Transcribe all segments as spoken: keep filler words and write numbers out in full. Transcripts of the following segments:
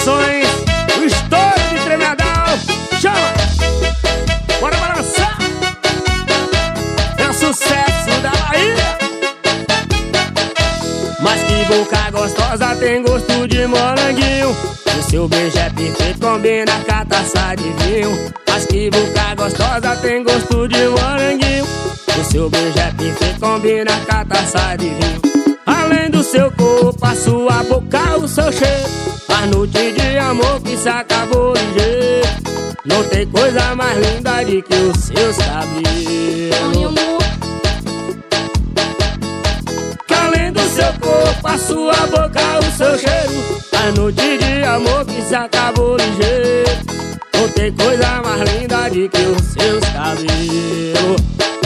gravações, o estouro de Tremedal. Chama! Bora balançar! É o sucesso da Bahia. Mas que boca gostosa, tem gosto de moranguinho. O seu beijo é perfeito, combina com a taça de vinho. Mas que boca gostosa, tem gosto de moranguinho. O seu beijo é perfeito, combina com a taça de vinho. Além do seu corpo, a sua boca, o seu cheiro, a noite de amor que se acabou ligeiro. Não tem coisa mais linda de que os seus cabelos. Que além do seu corpo, a sua boca, o seu cheiro, a noite de amor que se acabou ligeiro. Não tem coisa mais linda de que os seus cabelos.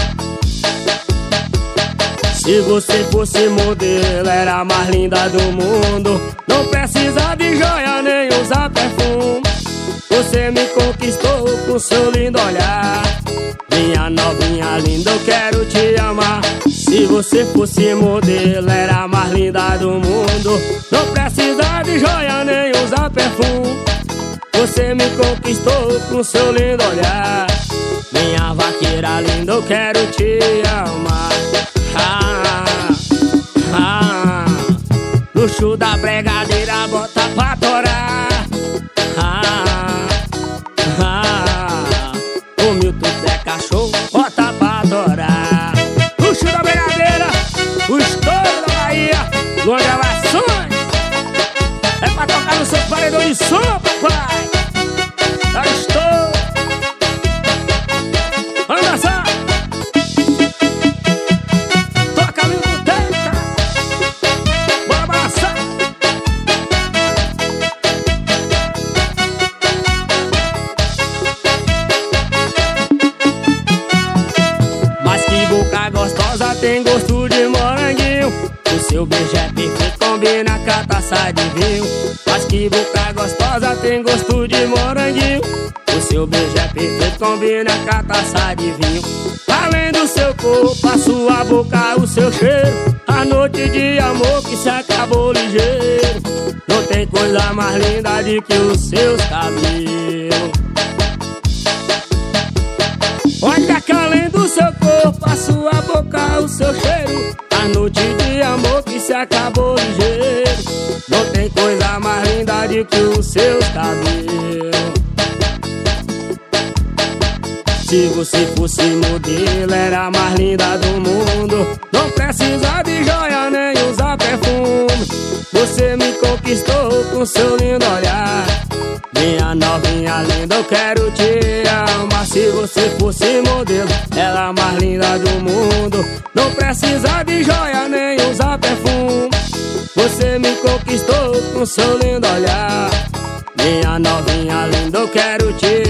Se você fosse modelo, era a mais linda do mundo. Não precisa de joia nem usar perfume. Você me conquistou com seu lindo olhar. Minha novinha linda, eu quero te amar. Se você fosse modelo, era a mais linda do mundo. Não precisa de joia nem usar perfume. Você me conquistou com seu lindo olhar. Minha vaqueira linda, eu quero te amar. Ah, ah, luxo da bregadeira, bota pra torar. Ah, ah, o Milton é cachorro, bota pra adorar. Luxo da bregadeira, o estouro da Bahia, Luan Gravações. É pra tocar no seu paredão de som, papai. Dá estouro. Anda só. Boca gostosa, tem gosto de moranguinho. O seu beijo é perfeito, combina com a taça de vinho. Mas que boca gostosa, tem gosto de moranguinho. O seu beijo é perfeito, combina com a taça de vinho. Além do seu corpo, a sua boca, o seu cheiro, a noite de amor que se acabou ligeiro. Não tem coisa mais linda de que os seus cabelos. Olha que além do seu corpo, a sua boca, o seu cheiro, a noite de amor que se acabou ligeiro. Não tem coisa mais linda de que os seus cabelos. Se você fosse modelo, era a mais linda do mundo. Não precisa de joia nem usar perfume. Você me conquistou com seu lindo olhar. Minha novinha linda, eu quero te amar. Se você fosse modelo, ela a mais linda do mundo. Não precisa de joia nem usar perfume. Você me conquistou com seu lindo olhar. Minha novinha linda, eu quero te